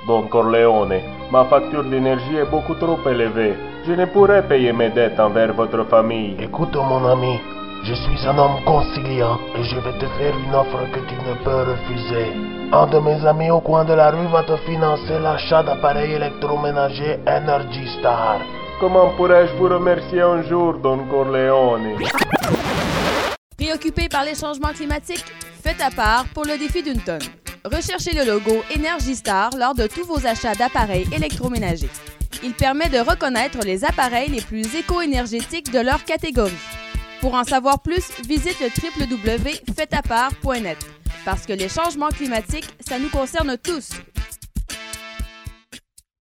Don Corleone. Ma facture d'énergie est beaucoup trop élevée. Je ne pourrai payer mes dettes envers votre famille. Écoute mon ami, je suis un homme conciliant et je vais te faire une offre que tu ne peux refuser. Un de mes amis au coin de la rue va te financer l'achat d'appareils électroménagers Energy Star. Comment pourrais-je vous remercier un jour, Don Corleone? Préoccupé par les changements climatiques? Faites à part pour le défi d'une tonne. Recherchez le logo Energy Star lors de tous vos achats d'appareils électroménagers. Il permet de reconnaître les appareils les plus éco-énergétiques de leur catégorie. Pour en savoir plus, visite le www.faitapart.net. Parce que les changements climatiques, ça nous concerne tous.